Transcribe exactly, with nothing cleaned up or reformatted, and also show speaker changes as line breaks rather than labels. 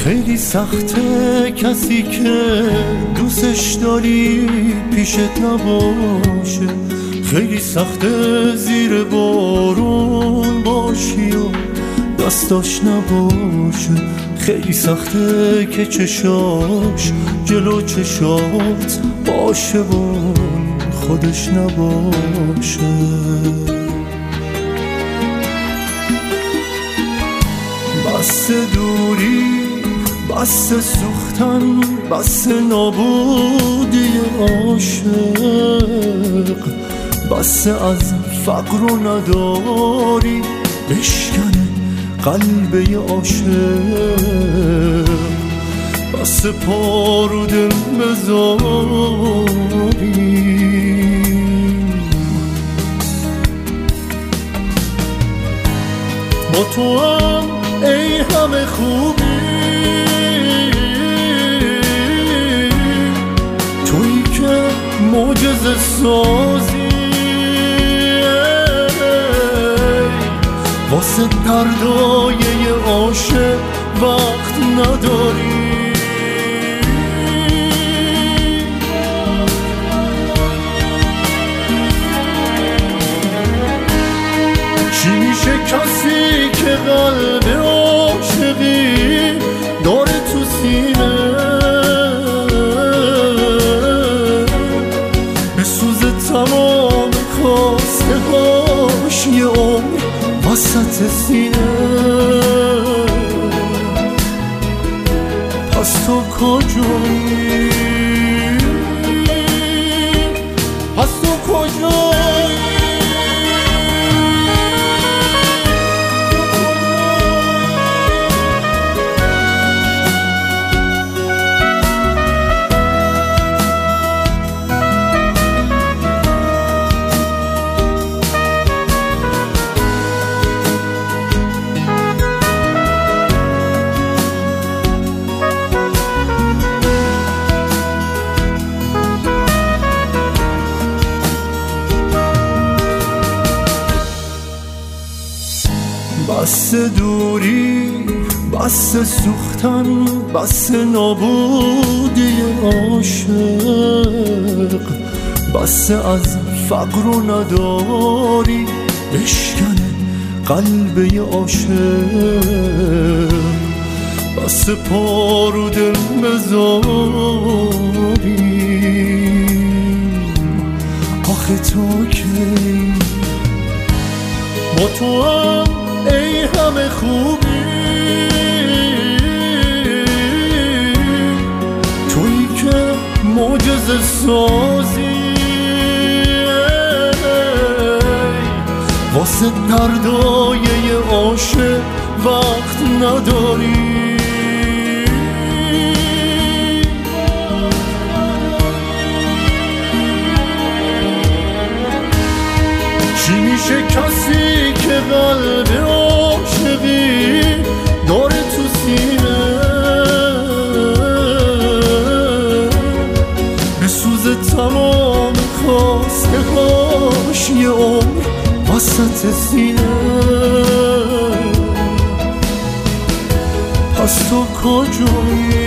خیلی سخته کسی که دوستش داری پیشت نباشه، خیلی سخته زیر بارون باشی و دستاش نباشه، خیلی سخته که چشاش جلو چشات باشه و خودش نباشه. بس دوری، بس سوختن، بس نابودی عاشق، بس از فقر و نداری بشکنه قلب عاشق، بس پارو دل بذاری. با تو هم ای همه خوبی، تویی که معجزه سازی، واسه دردای عاشق وقت نداری. چی میشه کسی که قلب عاشقی داره تو سینه، بسوزه تمام خواسته هاش یه عمر وسط سینه. پس تو کجایی؟ پس تو کجایی؟ بس دوری، بس سوختن، بس نابودی عاشق، بس از فقر و نداری بشکنه قلب عاشق، بس پارو دل بذاری. آخه تو کی با تو هم ای همه خوبی، تویی که معجزه سازی، واسه دردای عاشق وقت نداری. چی میشه کسی که قلب عاشقی داره تو سینه، بسوزه تمام خواسته هاش یه عمر وسط سینه. پس تو کجایی؟